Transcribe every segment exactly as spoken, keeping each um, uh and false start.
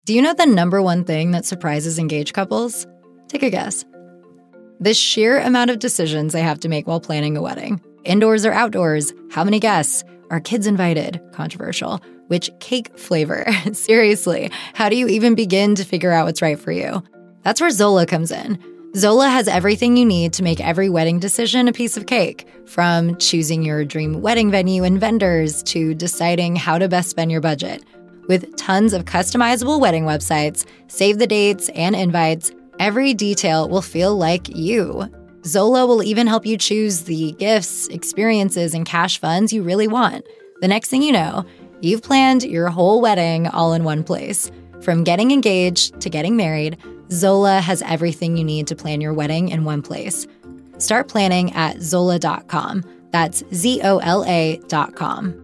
Do you know the number one thing that surprises engaged couples? Take a guess. The sheer amount of decisions they have to make while planning a wedding. Indoors or outdoors? How many guests? Are kids invited? Controversial. Which cake flavor? Seriously, how do you even begin to figure out what's right for you? That's where Zola comes in. Zola has everything you need to make every wedding decision a piece of cake, from choosing your dream wedding venue and vendors to deciding how to best spend your budget. With tons of customizable wedding websites, save the dates, and invites, every detail will feel like you. Zola will even help you choose the gifts, experiences, and cash funds you really want. The next thing you know, you've planned your whole wedding all in one place. From getting engaged to getting married, Zola has everything you need to plan your wedding in one place. Start planning at Zola dot com. That's Z O L A dot com.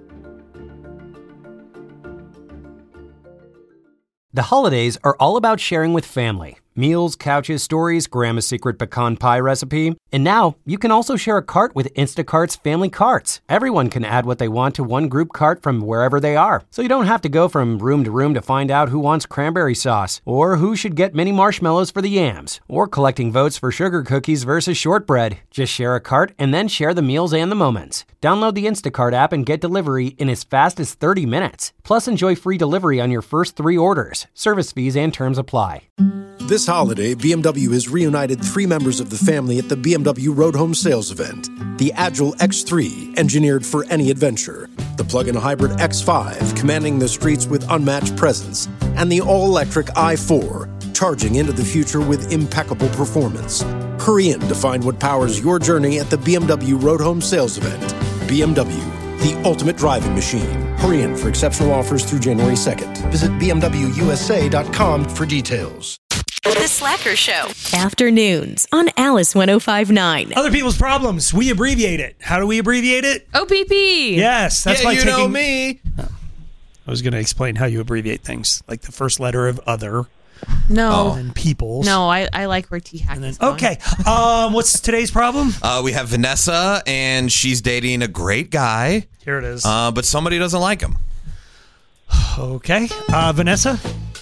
The holidays are all about sharing with family. Meals, couches, stories, Grandma's secret pecan pie recipe. And now, you can also share a cart with Instacart's Family Carts. Everyone can add what they want to one group cart from wherever they are. So you don't have to go from room to room to find out who wants cranberry sauce, or who should get mini marshmallows for the yams, or collecting votes for sugar cookies versus shortbread. Just share a cart and then share the meals and the moments. Download the Instacart app and get delivery in as fast as thirty minutes. Plus, enjoy free delivery on your first three orders. Service fees and terms apply. This holiday, B M W has reunited three members of the family at the B M W Road Home Sales Event. The Agile X three, engineered for any adventure. The plug-in hybrid X five, commanding the streets with unmatched presence. And the all-electric i four, charging into the future with impeccable performance. Hurry in to find what powers your journey at the B M W Road Home Sales Event. B M W, the ultimate driving machine. Hurry in for exceptional offers through January second. Visit B M W U S A dot com for details. The Slacker Show. Afternoons on Alice one oh five point nine. Other people's problems. We abbreviate it. How do we abbreviate it? O P P. Yes. That's yeah, by you taking... know me. Oh. I was going to explain how you abbreviate things. Like the first letter of other. No. And people's. No, I, I like where T-Hack is going. Okay. Um, what's today's problem? Uh, we have Vanessa, and she's dating a great guy. Here it is. Uh, but somebody doesn't like him. Okay. Uh, Vanessa?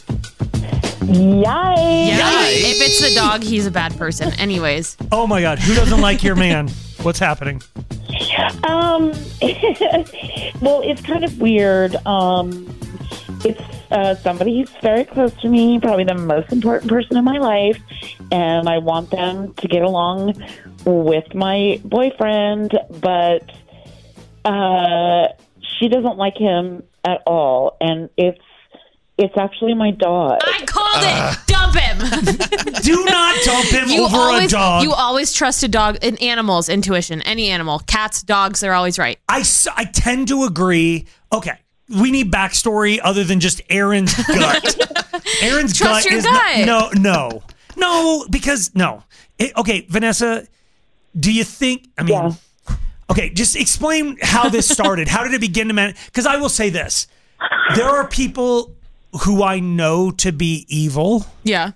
Yikes. Yikes. If it's the dog, he's a bad person. Anyways. Oh my God. Who doesn't like your man? What's happening? Um, well, it's kind of weird. Um, it's uh, somebody who's very close to me, probably the most important person in my life, and I want them to get along with my boyfriend, but uh, she doesn't like him at all, and it's It's actually my dog. I called Uh. it. Dump him. Do not dump him you over always, a dog. You always trust a dog in animals' intuition. Any animal. Cats, dogs, they're always right. I, s- I tend to agree. Okay. We need backstory other than just Aaron's gut. Aaron's Trust gut your is gut. Not, no, no. No, because, no. It, okay, Vanessa, do you think, I mean, yeah. Okay, just explain how this started. How did it begin to man? Because I will say this. There are people who I know to be evil. Yeah.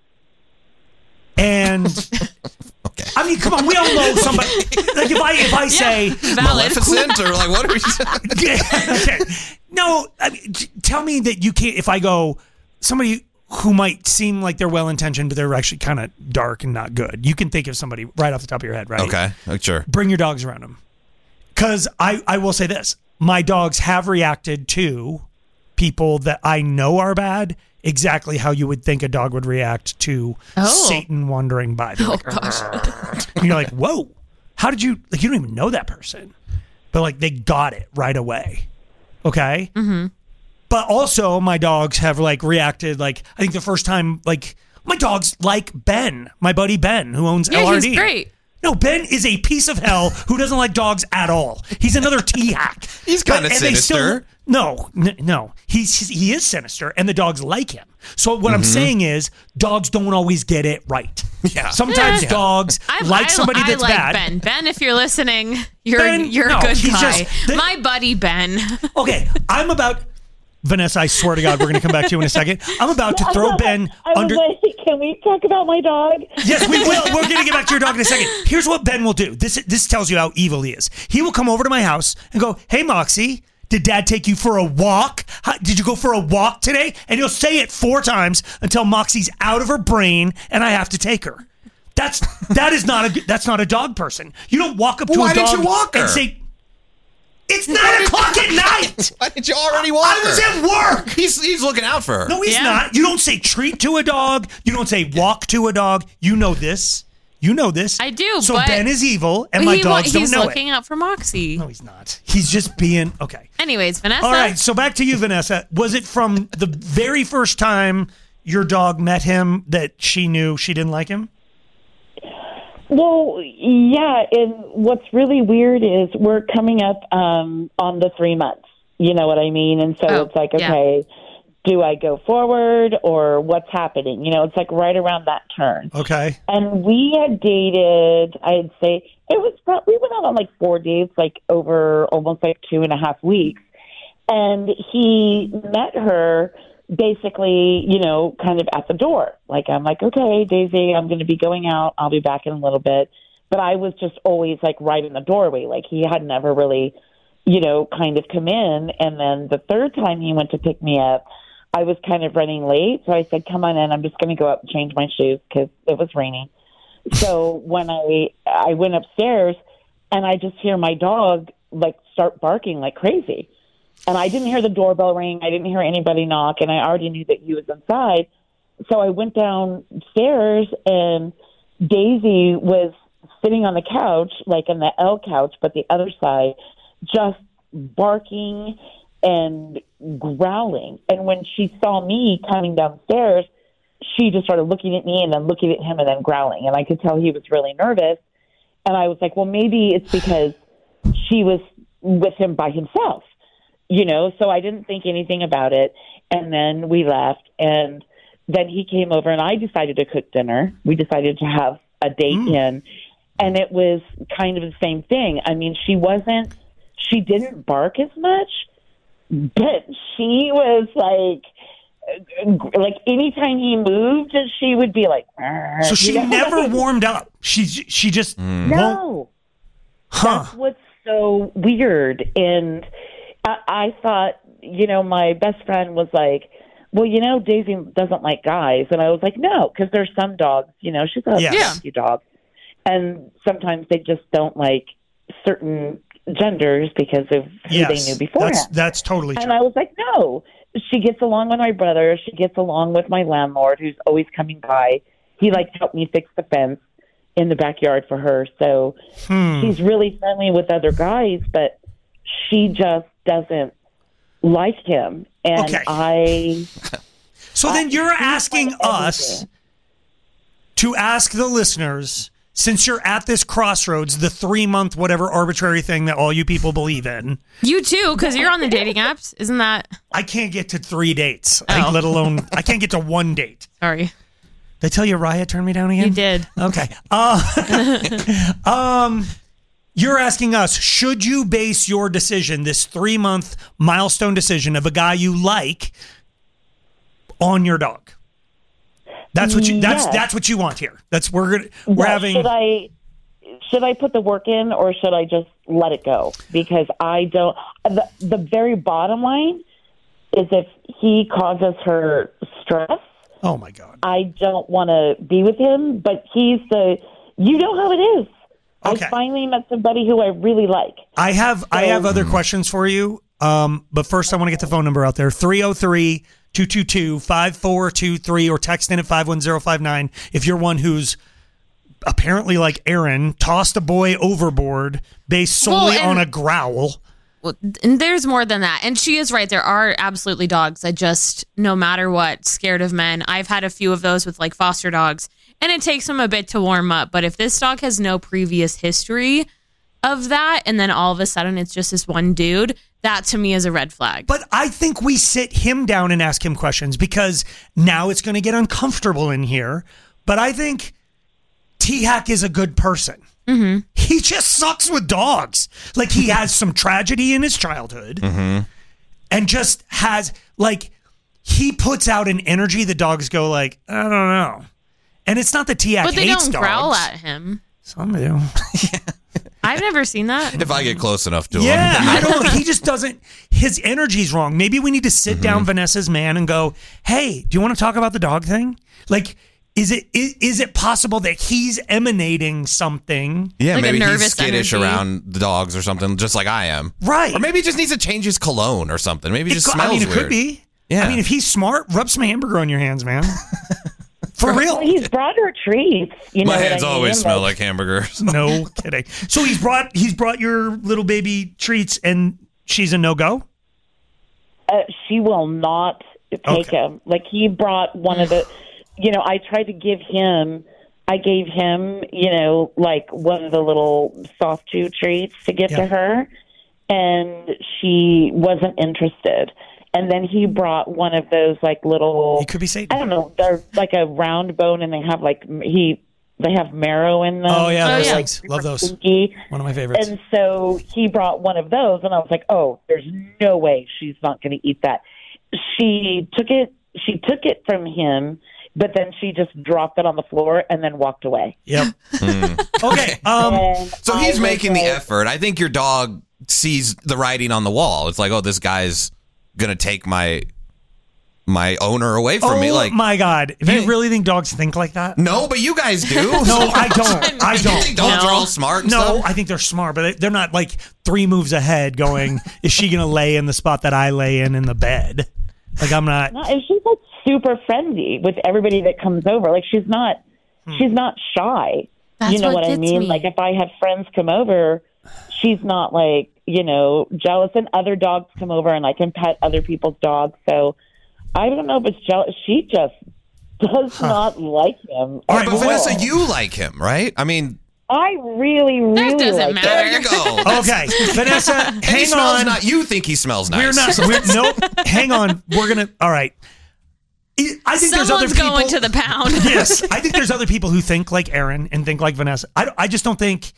And okay. I mean, come on, we all know somebody. Like if I if I say yeah, Maleficent or like what are we saying? Okay. No, I mean, tell me that you can't. If I go somebody who might seem like they're well intentioned, but they're actually kind of dark and not good. You can think of somebody right off the top of your head, right? Okay, sure. Bring your dogs around them, because I I will say this: my dogs have reacted to people that I know are bad exactly how you would think a dog would react to oh. Satan wandering by. They're Oh, like, gosh. and you're like, whoa, how did you, like, you don't even know that person. But, like, they got it right away. Okay? Mm-hmm. But also, my dogs have, like, reacted, like, I think the first time, like, my dogs like Ben, my buddy Ben, who owns yeah, L R D. He's great. No, Ben is a piece of hell who doesn't like dogs at all. He's another T-hack. He's kind of sinister. Still, no, n- no. He's he is sinister, and the dogs like him. So what mm-hmm. I'm saying is, dogs don't always get it right. Yeah. Sometimes yeah. dogs I, like I, somebody I that's like bad. Ben. Ben, if you're listening, you're Ben, you're no, a good he's guy. just- the- My buddy Ben. Okay, I'm about... Vanessa, I swear to God, we're going to come back to you in a second. I'm about to throw Ben I under... was like, can we talk about my dog? Yes, we will. We're going to get back to your dog in a second. Here's what Ben will do. This this tells you how evil he is. He will come over to my house and go, hey, Moxie, Did dad take you for a walk? How, did you go for a walk today? And he'll say it four times until Moxie's out of her brain and I have to take her. That's that is not a that's not a dog person. You don't walk up to Why a dog did you walk her? and say, "It's nine o'clock at night." Why did you already walk I was her? at work. He's he's looking out for her. No, he's Yeah. not. You don't say treat to a dog. You don't say walk to a dog. You know this. You know this. I do, So but Ben is evil, and my he, dogs he's don't know looking it. out for Moxie. No, he's not. He's just being okay. Anyways, Vanessa. All right, so back to you, Vanessa. Was it from the very first time your dog met him that she knew she didn't like him? Well, yeah, and what's really weird is we're coming up um, on the three months. You know what I mean? And so Oh, it's like, yeah. okay, do I go forward or what's happening? You know, it's like right around that turn. Okay. And we had dated, I'd say, it was probably, we went out on like four dates, like over almost like two and a half weeks. And he met her basically, you know, kind of at the door. Like, I'm like, okay, Daisy, I'm going to be going out. I'll be back in a little bit. But I was just always like right in the doorway. Like he had never really, you know, kind of come in. And then the third time he went to pick me up, I was kind of running late. So I said, come on in. I'm just going to go up and change my shoes because it was raining. So when I, I went upstairs and I just hear my dog like start barking like crazy. And I didn't hear the doorbell ring. I didn't hear anybody knock. And I already knew that he was inside. So I went downstairs and Daisy was sitting on the couch, like on the L couch, but the other side, just barking and growling. And when she saw me coming downstairs, she just started looking at me and then looking at him and then growling. And I could tell he was really nervous. And I was like, well, maybe it's because she was with him by himself, you know? So I didn't think anything about it. And then we left. And then he came over and I decided to cook dinner. We decided to have a date mm. in. And it was kind of the same thing. I mean, she wasn't, she didn't bark as much, but she was like, like anytime he moved, she would be like. So she never warmed up. She she just mm. no. Huh. That's what's so weird. And I, I thought, you know, my best friend was like, well, you know, Daisy doesn't like guys, and I was like, no, because there's some dogs, you know, she's a yes. rescue dog, and sometimes they just don't like certain genders because of who yes. they knew beforehand. That's, that's totally true. And I was like, no, she gets along with my brother. She gets along with my landlord who's always coming by. He like helped me fix the fence in the backyard for her. So hmm. she's really friendly with other guys, but she just doesn't like him. And okay. I... So I, then you're asking us to ask the listeners, since you're at this crossroads, the three-month whatever arbitrary thing that all you people believe in. You too, because you're on the dating apps. Isn't that? I can't get to three dates, Oh. like, let alone, I can't get to one date. Sorry. Did I tell you Raya turned me down again? You did. Okay. Uh, um, you're asking us, should you base your decision, this three-month milestone decision of a guy you like, on your dog? That's what you. That's yes. that's what you want here. That's we're gonna we're yeah, having. Should I should I put the work in or should I just let it go? Because I don't. The, the very bottom line is if he causes her stress. Oh my God. I don't want to be with him, but he's the. You know how it is. Okay. I finally met somebody who I really like. I have I have other questions for you. Um, but first I want to get the phone number out there. three oh three, two two two, five four two three or text in at five one zero five nine if you're one who's apparently like Aaron tossed a boy overboard based solely Well, on a growl. Well, and there's more than that. And she is right. There are absolutely dogs that just, no matter what, scared of men. I've had a few of those with like foster dogs, and it takes them a bit to warm up. But if this dog has no previous history of that, and then all of a sudden it's just this one dude, that to me is a red flag. But I think we sit him down and ask him questions because now it's going to get uncomfortable in here. But I think T-Hack is a good person. Mm-hmm. He just sucks with dogs. Like he has some tragedy in his childhood Mm-hmm. and just has like, he puts out an energy the dogs go like, I don't know. And it's not that T-Hack But they hates don't dogs. growl at him. Some do. I I've never seen that. If I get close enough to Yeah, him. I don't. He just doesn't. His energy's wrong. Maybe we need to sit Mm-hmm. down Vanessa's man and go, "Hey, do you want to talk about the dog thing? Like, is it is, is it possible that he's emanating something? Yeah, Like a maybe he's nervous skittish energy. around the dogs or something, just like I am. Right? Or maybe he just needs to change his cologne or something. Maybe he It just co- smells I mean, it weird. could be. Yeah. I mean, if he's smart, rub some hamburger on your hands, man. For real. Well, he's brought her treats. You know My what hands I mean? always smell like hamburgers. No kidding. So he's brought he's brought your little baby treats, and she's a no go. Uh, she will not take Okay. him. Like he brought one of the, you know, I tried to give him, I gave him, you know, like one of the little soft chew treats to give Yeah. to her, and she wasn't interested. And then he brought one of those like little, He could be Satan. I don't know, they're like a round bone, and they have like he, they have marrow in them. Oh yeah, Oh, those yeah. things. Love those. Stinky. One of my favorites. And so he brought one of those, and I was like, "Oh, there's no way she's not going to eat that." She took it. She took it from him, but then she just dropped it on the floor and then walked away. Yep. Okay. Um. And So I he's was making the like, effort. I think your dog sees the writing on the wall. It's like, oh, this guy's gonna take my my owner away from oh me. Like, my God! Do Hey. you really think dogs think like that? no, but you guys do. No, I don't. I You think don't. dogs No. are all smart and No, stuff? I think they're smart, but they're not like three moves ahead. Going, is she going to lay in the spot that I lay in in the bed? Like I'm not. No, and she's like super friendly with everybody that comes over. Like she's not, Hmm. she's not shy. That's you know what what, I gets mean? me. Like if I have friends come over, she's not like, you know, jealous. And other dogs come over, and I can pet other people's dogs. So I don't know if it's jealous. She just does not like him. All right, But well, Vanessa, you like him, right? I mean, I really, really doesn't like matter. there you go. Okay, Vanessa, And he hang smells on. not. You think he smells nice? We're not. We're, nope. Hang on. We're gonna. All right. I think there's other Someone's people. going to the pound. Yes, I think there's other people who think like Aaron and think like Vanessa. I, I just don't think.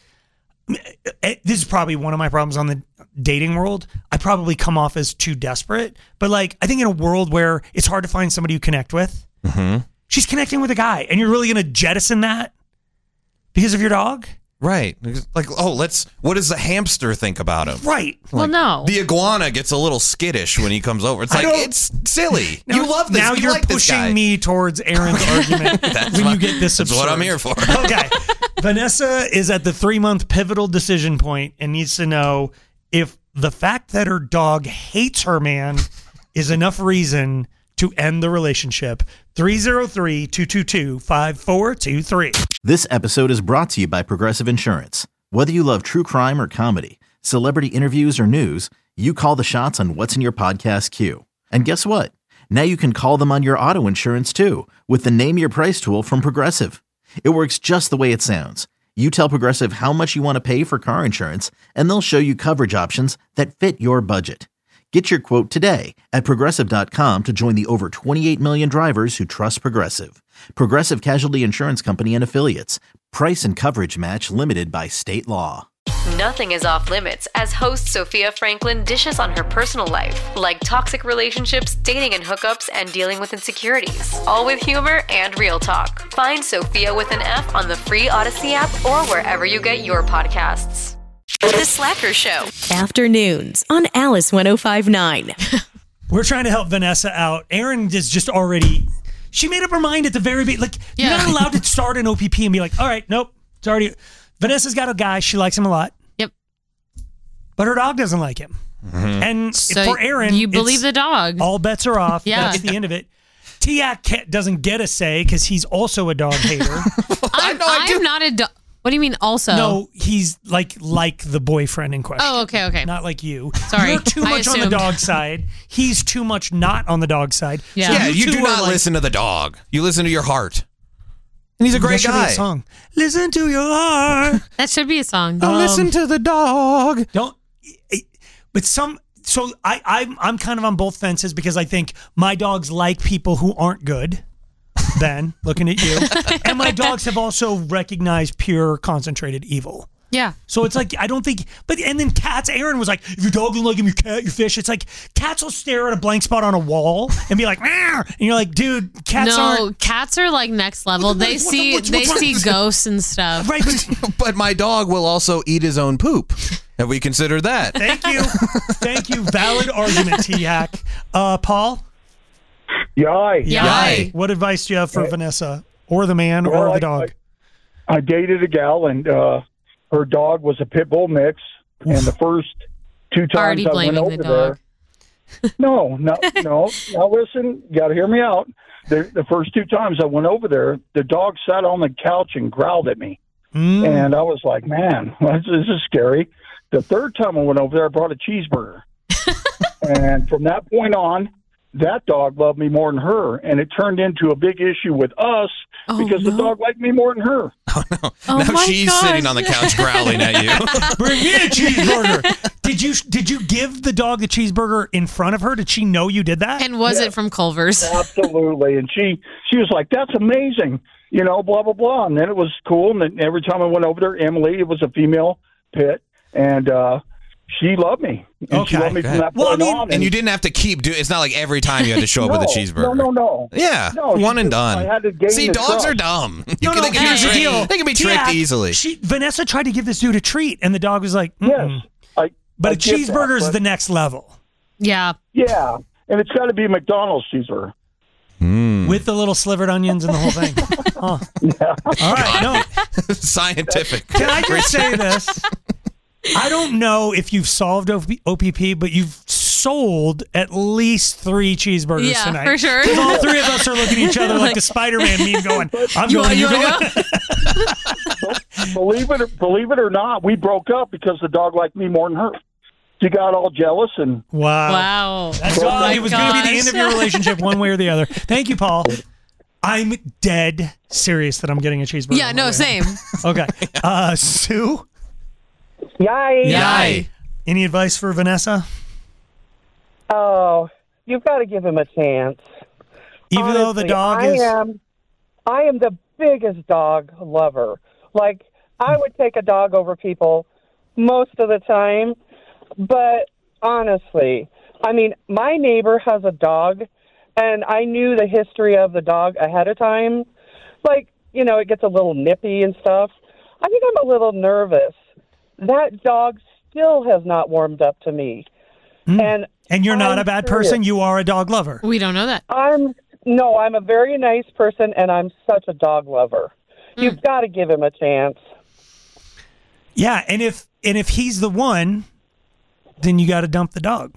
This is probably one of my problems on the dating world. I probably come off as too desperate, but like I think in a world where it's hard to find somebody you connect with, Mm-hmm. she's connecting with a guy, and you're really going to jettison that because of your dog, Right. Like, oh, let's. What does the hamster think about him? right? Well, no. The iguana gets a little skittish when he comes over. It's I like, don't- it's silly. Now- you love this. Now you you're like this guy. pushing me towards Aaron's argument That's when my- you get this. That's what absurd. I'm here for. Okay. Vanessa is at the three month pivotal decision point and needs to know if the fact that her dog hates her man is enough reason to end the relationship. three oh three, two two two, five four two three. This episode is brought to you by Progressive Insurance. Whether you love true crime or comedy, celebrity interviews or news, you call the shots on what's in your podcast queue. And guess what? Now you can call them on your auto insurance too with the Name Your Price tool from Progressive. It works just the way it sounds. You tell Progressive how much you want to pay for car insurance, and they'll show you coverage options that fit your budget. Get your quote today at Progressive dot com to join the over twenty-eight million drivers who trust Progressive. Progressive Casualty Insurance Company and Affiliates. Price and coverage match limited by state law. Nothing is off limits as host Sophia Franklin dishes on her personal life, like toxic relationships, dating and hookups, and dealing with insecurities. All with humor and real talk. Find Sophia with an F on the free Odyssey app or wherever you get your podcasts. The Slacker Show. Afternoons on Alice one oh five point nine. We're trying to help Vanessa out. Erin is just already, she made up her mind at the very beginning. Like, Yeah. you're not allowed to start an O P P and be like, all right, nope, it's already. Vanessa's got a guy. She likes him a lot. Yep. But her dog doesn't like him. And So for Erin, you believe it's- the dog. all bets are off. Yeah. That's the end of it. Tiak can't- doesn't get a say because he's also a dog hater. I'm, know, I I'm do- not a dog. What do you mean also? No, he's like like the boyfriend in question. Oh, okay, okay. Not like you. Sorry, You're too I much on the assumed. dog side. He's too much not on the dog side. Yeah. So Yeah, you two do are not like- listen to the dog. You listen to your heart. And he's a That great should be a guy. song. Listen to your heart. That should be a song. Um, Listen to the dog. Don't. But some. So I I'm I'm kind of on both fences because I think my dogs like people who aren't good. Ben, looking at you, and my dogs have also recognized pure concentrated evil. Yeah. So it's like, I don't think, but, and then cats, Aaron was like, if your dog doesn't like him, your cat, your fish. It's like, cats will stare at a blank spot on a wall and be like, "Meow," and you're like, dude, cats no, aren't. cats are like next level. They what's- see what's- they what's- see ghosts and stuff. Right, but But my dog will also eat his own poop. Have we considered that? thank you. Thank you. Valid argument, T-Hack. Uh, Paul? Yay. Yay. What advice do you have for Vanessa or the man Well, or I- the dog? I dated a gal, and uh, her dog was a pit bull mix. And the first two times Already I went blaming over the dog. there, no, no, no. Now listen, you got to hear me out. The, the first two times I went over there, the dog sat on the couch and growled at me, Mm. and I was like, "Man, this, this is scary." The third time I went over there, I brought a cheeseburger, and from that point on, that dog loved me more than her, and it turned into a big issue with us Oh, because the no. dog liked me more than her. Oh now my she's gosh. sitting on the couch growling at you. Bring me a cheeseburger. Did you did you give the dog the cheeseburger in front of her? Did she know you did that? And was Yeah. it from Culver's? Absolutely. And she she was like, "That's amazing," you know, blah blah blah. And then it was cool. And then every time I went over there, Emily, it was a female pit, and uh, she loved me. And she Okay. loved me from that Well, I point mean- on. And you didn't have to keep doing. It's not like every time you had to show up with a No, cheeseburger. No, no, no. Yeah, No, one she and just- I done. had to gain See, the dogs trust. are dumb. You No, can, no, they, can here's be the tricked. deal. they can be tricked Yeah, easily. She, Vanessa tried to give this dude a treat, and the dog was like, Mm-mm. Yes. I, But I a get that, cheeseburger is but- the next level. Yeah. Yeah. And it's got to be a McDonald's cheeseburger. With the little slivered onions and the whole thing. Huh. All right. No. Scientific. Can I just say this? I don't know if you've solved O P P, but you've sold at least three cheeseburgers Yeah, tonight. for sure. 'Cause all three of us are looking at each other like, Like- the Spider-Man meme going, I'm You going, want- you you wanna going. believe it, or, believe it or not, we broke up because the dog liked me more than her. She got all jealous, and Wow. Wow. That's Oh all. my It was going to be the end of your gosh. relationship one way or the other. Thank you, Paul. I'm dead serious that I'm getting a cheeseburger. Yeah, on the no, way same. home. Okay. Uh, Sue? Yay. Yay. Any advice for Vanessa? Oh, you've got to give him a chance. Even though the Honestly, dog I is... am, I am the biggest dog lover. Like, I would take a dog over people most of the time. But honestly, I mean, my neighbor has a dog, and I knew the history of the dog ahead of time. Like, you know, it gets a little nippy and stuff. I think I'm a little nervous. That dog still has not warmed up to me. And And you're not I'm a bad serious. person. You are a dog lover. We don't know that. I'm no, I'm a very nice person, and I'm such a dog lover. You've got to give him a chance. Yeah, and if and if he's the one, then you got to dump the dog.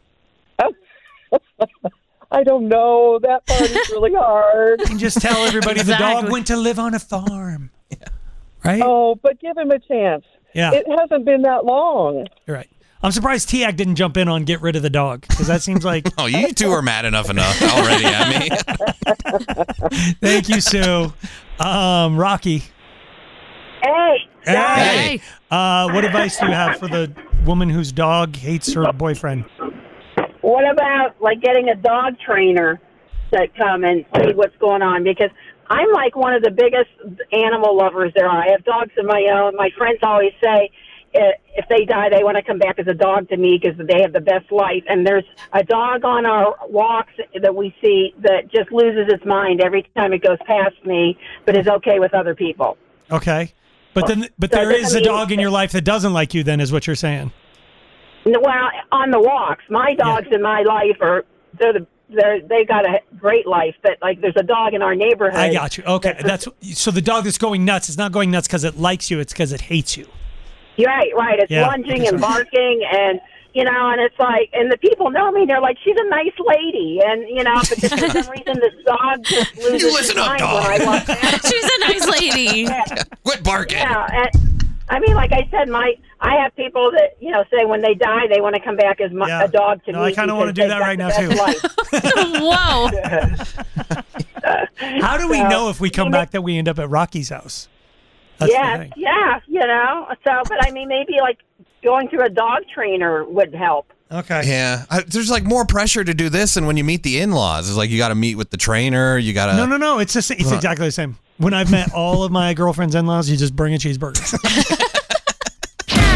I don't know. That part is really hard. And just tell everybody the dog Exactly. went to live on a farm. Right? Oh, but give him a chance. Yeah. It hasn't been that long. You're right. I'm surprised T-Ac didn't jump in on get rid of the dog, because that seems like... Oh, you two are mad enough enough already at me. Thank you, Sue. Um, Rocky. Hey. Hey. Uh, what advice do you have for the woman whose dog hates her boyfriend? What about like getting a dog trainer to come and see what's going on? Because I'm like one of the biggest animal lovers there are. I have dogs of my own. My friends always say uh, if they die, they want to come back as a dog to me because they have the best life. And there's a dog on our walks that we see that just loses its mind every time it goes past me, but is okay with other people. Okay. But then, but So there it is a doesn't dog mean- in your life that doesn't like you, then, is what you're saying. Well, on the walks, my dogs in my life are they're the they're they got a great life, but like there's a dog in our neighborhood. I got you. Okay. That's so the dog that's going nuts is not going nuts because it likes you. It's because it hates you. Right, right. It's Yeah, lunging okay, and sorry. barking, and you know, and it's like, and the people know me. They're like, she's a nice lady, and you know, but just for some reason, this dog just loses You his listen up, mind dog. when I walk past. She's a nice lady. Yeah, Quit barking. yeah. And, I mean, like I said, my I have people that you know say when they die they want to come back as my, Yeah. a dog to No, me. I kinda wanna because do they've that got right the now, best too. life. Whoa. How do we So, know if we come you know- back that we end up at Rocky's house? That's the yeah, thing. yeah, you know. So, but I mean, maybe like going through a dog trainer would help. Okay. Yeah, I, there's like more pressure to do this than when you meet the in-laws. It's like you got to meet with the trainer. You got to. No, no, no. It's the sa- it's Huh. exactly the same. When I've met all of my girlfriend's in-laws, you just bring a cheeseburger.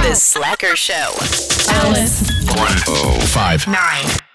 The Slacker Show. Alice. one oh five Nine.